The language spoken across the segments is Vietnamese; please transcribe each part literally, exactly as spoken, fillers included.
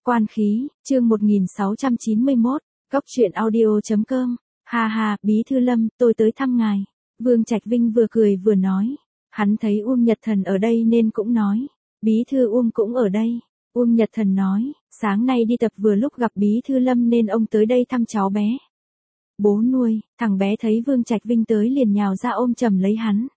Quan khí, chương một nghìn sáu trăm chín mươi mốt, Cóc truyện audio chấm com. Ha ha, Bí thư Lâm, tôi tới thăm ngài. Vương Trạch Vinh vừa cười vừa nói. Hắn thấy Uông Nhật Thần ở đây nên cũng nói. Bí thư Uông cũng ở đây. Uông Nhật Thần nói, sáng nay đi tập vừa lúc gặp Bí thư Lâm nên ông tới đây thăm cháu bé. Bố nuôi, thằng bé thấy Vương Trạch Vinh tới liền nhào ra ôm chầm lấy hắn.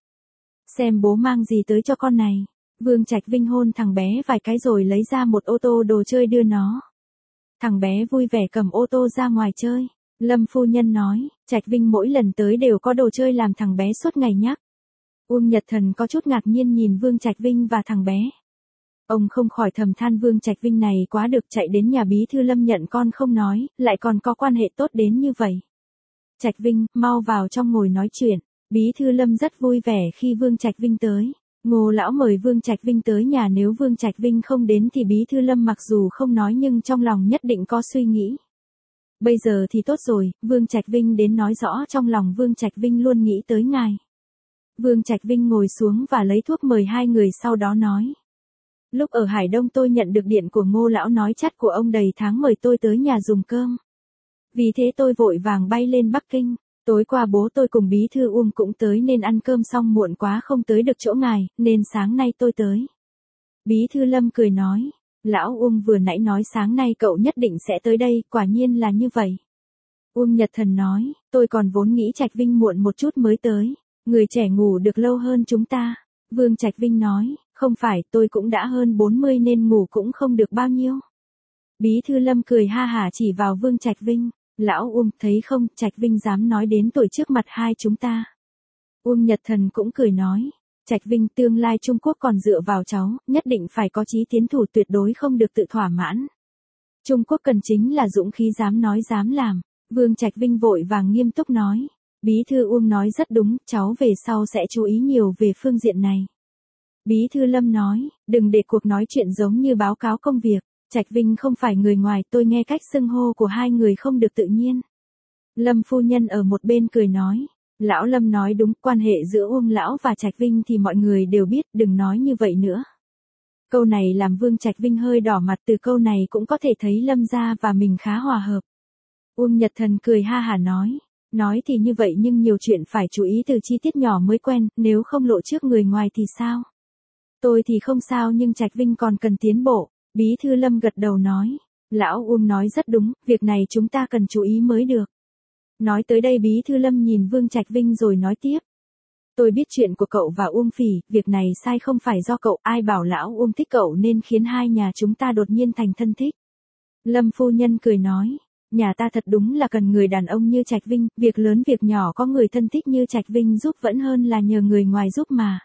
Xem bố mang gì tới cho con này. Vương Trạch Vinh hôn thằng bé vài cái rồi lấy ra một ô tô đồ chơi đưa nó. Thằng bé vui vẻ cầm ô tô ra ngoài chơi. Lâm phu nhân nói, Trạch Vinh mỗi lần tới đều có đồ chơi làm thằng bé suốt ngày nhắc. Uông Nhật Thần có chút ngạc nhiên nhìn Vương Trạch Vinh và thằng bé. Ông không khỏi thầm than Vương Trạch Vinh này quá được, chạy đến nhà Bí thư Lâm nhận con không nói, lại còn có quan hệ tốt đến như vậy. Trạch Vinh, mau vào trong ngồi nói chuyện. Bí thư Lâm rất vui vẻ khi Vương Trạch Vinh tới. Ngô lão mời Vương Trạch Vinh tới nhà, nếu Vương Trạch Vinh không đến thì Bí thư Lâm mặc dù không nói nhưng trong lòng nhất định có suy nghĩ. Bây giờ thì tốt rồi, Vương Trạch Vinh đến nói rõ trong lòng Vương Trạch Vinh luôn nghĩ tới ngài. Vương Trạch Vinh ngồi xuống và lấy thuốc mời hai người, sau đó nói. Lúc ở Hải Đông tôi nhận được điện của Ngô lão nói chắt của ông đầy tháng mời tôi tới nhà dùng cơm. Vì thế tôi vội vàng bay lên Bắc Kinh. Tối qua bố tôi cùng Bí thư Uông cũng tới nên ăn cơm xong muộn quá không tới được chỗ ngài, nên sáng nay tôi tới. Bí thư Lâm cười nói, lão Uông vừa nãy nói sáng nay cậu nhất định sẽ tới đây, quả nhiên là như vậy. Uông Nhật Thần nói, tôi còn vốn nghĩ Trạch Vinh muộn một chút mới tới, người trẻ ngủ được lâu hơn chúng ta. Vương Trạch Vinh nói, không phải, tôi cũng đã hơn bốn mươi nên ngủ cũng không được bao nhiêu. Bí thư Lâm cười ha hả chỉ vào Vương Trạch Vinh. Lão Uông, thấy không, Trạch Vinh dám nói đến tuổi trước mặt hai chúng ta. Uông Nhật Thần cũng cười nói, Trạch Vinh, tương lai Trung Quốc còn dựa vào cháu, nhất định phải có chí tiến thủ, tuyệt đối không được tự thỏa mãn. Trung Quốc cần chính là dũng khí, dám nói dám làm. Vương Trạch Vinh vội vàng nghiêm túc nói, Bí thư Uông nói rất đúng, cháu về sau sẽ chú ý nhiều về phương diện này. Bí thư Lâm nói, đừng để cuộc nói chuyện giống như báo cáo công việc. Trạch Vinh không phải người ngoài, tôi nghe cách xưng hô của hai người không được tự nhiên. Lâm phu nhân ở một bên cười nói, lão Lâm nói đúng, quan hệ giữa Uông lão và Trạch Vinh thì mọi người đều biết, đừng nói như vậy nữa. Câu này làm Vương Trạch Vinh hơi đỏ mặt, từ câu này cũng có thể thấy Lâm gia và mình khá hòa hợp. Uông Nhật Thần cười ha hả nói, nói thì như vậy nhưng nhiều chuyện phải chú ý từ chi tiết nhỏ mới quen, nếu không lộ trước người ngoài thì sao? Tôi thì không sao nhưng Trạch Vinh còn cần tiến bộ. Bí thư Lâm gật đầu nói, lão Uông nói rất đúng, việc này chúng ta cần chú ý mới được. Nói tới đây Bí thư Lâm nhìn Vương Trạch Vinh rồi nói tiếp. Tôi biết chuyện của cậu và Uông Phỉ, việc này sai không phải do cậu, ai bảo lão Uông thích cậu nên khiến hai nhà chúng ta đột nhiên thành thân thích. Lâm phu nhân cười nói, nhà ta thật đúng là cần người đàn ông như Trạch Vinh, việc lớn việc nhỏ có người thân thích như Trạch Vinh giúp vẫn hơn là nhờ người ngoài giúp mà.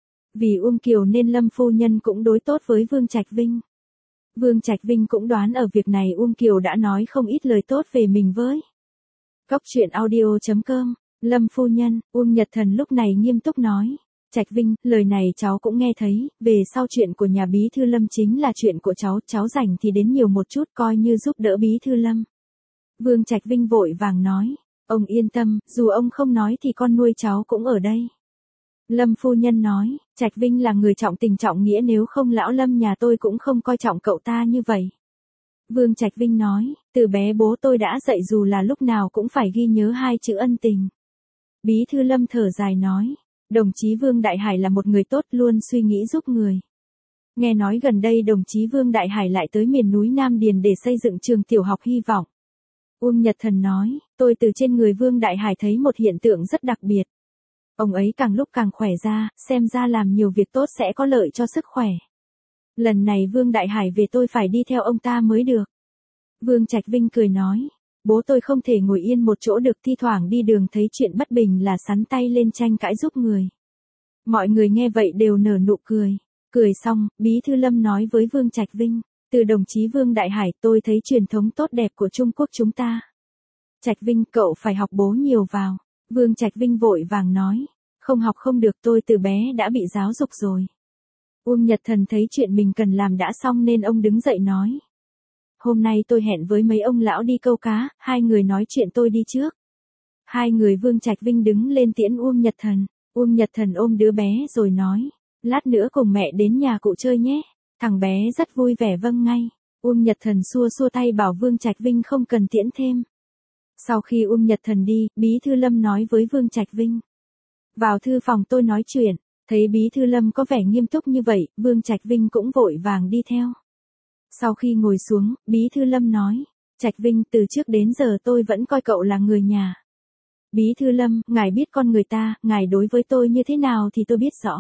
Vì Uông Kiều nên Lâm phu nhân cũng đối tốt với Vương Trạch Vinh. Vương Trạch Vinh cũng đoán ở việc này Uông Kiều đã nói không ít lời tốt về mình với. Cóc truyện audio chấm com. Lâm phu nhân, Uông Nhật Thần lúc này nghiêm túc nói, Trạch Vinh, lời này cháu cũng nghe thấy, về sau chuyện của nhà Bí thư Lâm chính là chuyện của cháu, cháu rảnh thì đến nhiều một chút coi như giúp đỡ Bí thư Lâm. Vương Trạch Vinh vội vàng nói, ông yên tâm, dù ông không nói thì con nuôi cháu cũng ở đây. Lâm phu nhân nói, Trạch Vinh là người trọng tình trọng nghĩa, nếu không lão Lâm nhà tôi cũng không coi trọng cậu ta như vậy. Vương Trạch Vinh nói, từ bé bố tôi đã dạy dù là lúc nào cũng phải ghi nhớ hai chữ ân tình. Bí thư Lâm thở dài nói, đồng chí Vương Đại Hải là một người tốt, luôn suy nghĩ giúp người. Nghe nói gần đây đồng chí Vương Đại Hải lại tới miền núi Nam Điền để xây dựng trường tiểu học Hy vọng. Uông Nhật Thần nói, tôi từ trên người Vương Đại Hải thấy một hiện tượng rất đặc biệt. Ông ấy càng lúc càng khỏe ra, xem ra làm nhiều việc tốt sẽ có lợi cho sức khỏe. Lần này Vương Đại Hải về tôi phải đi theo ông ta mới được. Vương Trạch Vinh cười nói, bố tôi không thể ngồi yên một chỗ được, thi thoảng đi đường thấy chuyện bất bình là sắn tay lên tranh cãi giúp người. Mọi người nghe vậy đều nở nụ cười. Cười xong, Bí thư Lâm nói với Vương Trạch Vinh, từ đồng chí Vương Đại Hải tôi thấy truyền thống tốt đẹp của Trung Quốc chúng ta. Trạch Vinh, cậu phải học bố nhiều vào. Vương Trạch Vinh vội vàng nói, không học không được, tôi từ bé đã bị giáo dục rồi. Uông Nhật Thần thấy chuyện mình cần làm đã xong nên ông đứng dậy nói. Hôm nay tôi hẹn với mấy ông lão đi câu cá, hai người nói chuyện tôi đi trước. Hai người Vương Trạch Vinh đứng lên tiễn Uông Nhật Thần. Uông Nhật Thần ôm đứa bé rồi nói, lát nữa cùng mẹ đến nhà cụ chơi nhé. Thằng bé rất vui vẻ vâng ngay. Uông Nhật Thần xua xua tay bảo Vương Trạch Vinh không cần tiễn thêm. Sau khi Uông Nhật Thần đi, Bí Thư Lâm nói với Vương Trạch Vinh. Vào thư phòng tôi nói chuyện, thấy Bí Thư Lâm có vẻ nghiêm túc như vậy, Vương Trạch Vinh cũng vội vàng đi theo. Sau khi ngồi xuống, Bí Thư Lâm nói, Trạch Vinh, từ trước đến giờ tôi vẫn coi cậu là người nhà. Bí Thư Lâm, ngài biết con người ta, ngài đối với tôi như thế nào thì tôi biết rõ.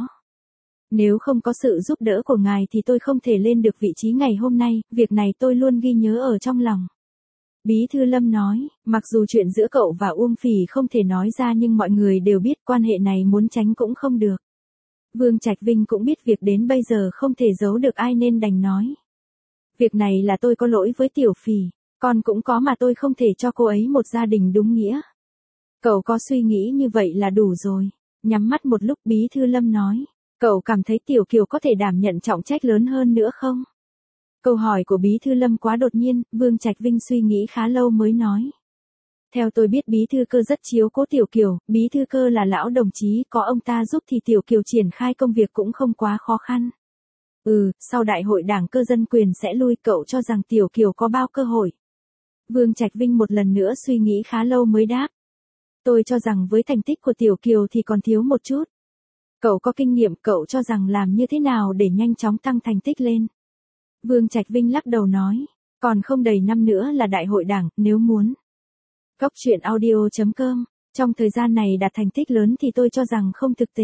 Nếu không có sự giúp đỡ của ngài thì tôi không thể lên được vị trí ngày hôm nay, việc này tôi luôn ghi nhớ ở trong lòng. Bí Thư Lâm nói, mặc dù chuyện giữa cậu và Uông Phỉ không thể nói ra nhưng mọi người đều biết quan hệ này muốn tránh cũng không được. Vương Trạch Vinh cũng biết việc đến bây giờ không thể giấu được ai nên đành nói. Việc này là tôi có lỗi với Tiểu Phỉ, con cũng có mà tôi không thể cho cô ấy một gia đình đúng nghĩa. Cậu có suy nghĩ như vậy là đủ rồi. Nhắm mắt một lúc Bí Thư Lâm nói, cậu cảm thấy Tiểu Kiều có thể đảm nhận trọng trách lớn hơn nữa không? Câu hỏi của Bí Thư Lâm quá đột nhiên, Vương Trạch Vinh suy nghĩ khá lâu mới nói. Theo tôi biết Bí Thư Cơ rất chiếu cố Tiểu Kiều, Bí Thư Cơ là lão đồng chí, có ông ta giúp thì Tiểu Kiều triển khai công việc cũng không quá khó khăn. Ừ, sau đại hội đảng cơ dân quyền sẽ lui, cậu cho rằng Tiểu Kiều có bao cơ hội? Vương Trạch Vinh một lần nữa suy nghĩ khá lâu mới đáp. Tôi cho rằng với thành tích của Tiểu Kiều thì còn thiếu một chút. Cậu có kinh nghiệm, cậu cho rằng làm như thế nào để nhanh chóng tăng thành tích lên? Vương Trạch Vinh lắc đầu nói, còn không đầy năm nữa là đại hội đảng, nếu muốn. Góc truyện audio chấm com, trong thời gian này đạt thành tích lớn thì tôi cho rằng không thực tế.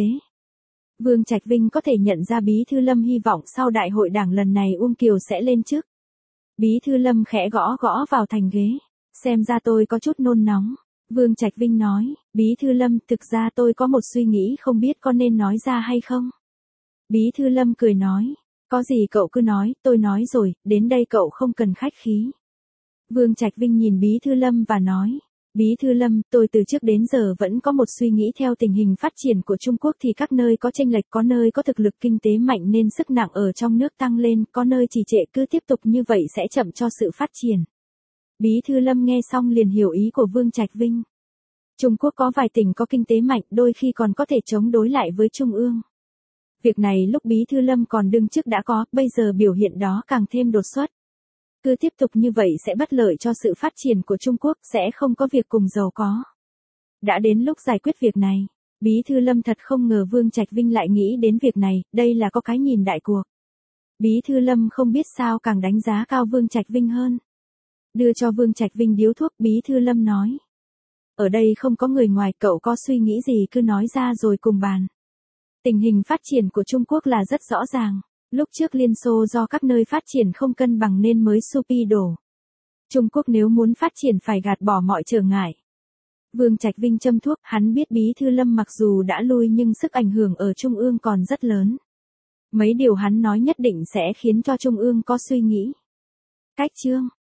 Vương Trạch Vinh có thể nhận ra Bí Thư Lâm hy vọng sau đại hội đảng lần này Uông Kiều sẽ lên chức. Bí Thư Lâm khẽ gõ gõ vào thành ghế, xem ra tôi có chút nôn nóng. Vương Trạch Vinh nói, Bí Thư Lâm, thực ra tôi có một suy nghĩ không biết có nên nói ra hay không. Bí Thư Lâm cười nói, có gì cậu cứ nói, tôi nói rồi, đến đây cậu không cần khách khí. Vương Trạch Vinh nhìn Bí Thư Lâm và nói, Bí Thư Lâm, tôi từ trước đến giờ vẫn có một suy nghĩ theo tình hình phát triển của Trung Quốc thì các nơi có chênh lệch, có nơi có thực lực kinh tế mạnh nên sức nặng ở trong nước tăng lên, có nơi trì trệ, cứ tiếp tục như vậy sẽ chậm cho sự phát triển. Bí Thư Lâm nghe xong liền hiểu ý của Vương Trạch Vinh. Trung Quốc có vài tỉnh có kinh tế mạnh, đôi khi còn có thể chống đối lại với Trung ương. Việc này lúc Bí Thư Lâm còn đương chức đã có, bây giờ biểu hiện đó càng thêm đột xuất. Cứ tiếp tục như vậy sẽ bất lợi cho sự phát triển của Trung Quốc, sẽ không có việc cùng giàu có. Đã đến lúc giải quyết việc này, Bí Thư Lâm thật không ngờ Vương Trạch Vinh lại nghĩ đến việc này, đây là có cái nhìn đại cuộc. Bí Thư Lâm không biết sao càng đánh giá cao Vương Trạch Vinh hơn. Đưa cho Vương Trạch Vinh điếu thuốc, Bí Thư Lâm nói. Ở đây không có người ngoài, cậu có suy nghĩ gì cứ nói ra rồi cùng bàn. Tình hình phát triển của Trung Quốc là rất rõ ràng. Lúc trước Liên Xô do các nơi phát triển không cân bằng nên mới sụp đổ. Trung Quốc nếu muốn phát triển phải gạt bỏ mọi trở ngại. Vương Trạch Vinh châm thuốc, hắn biết Bí Thư Lâm mặc dù đã lui nhưng sức ảnh hưởng ở Trung ương còn rất lớn. Mấy điều hắn nói nhất định sẽ khiến cho Trung ương có suy nghĩ. Cách chương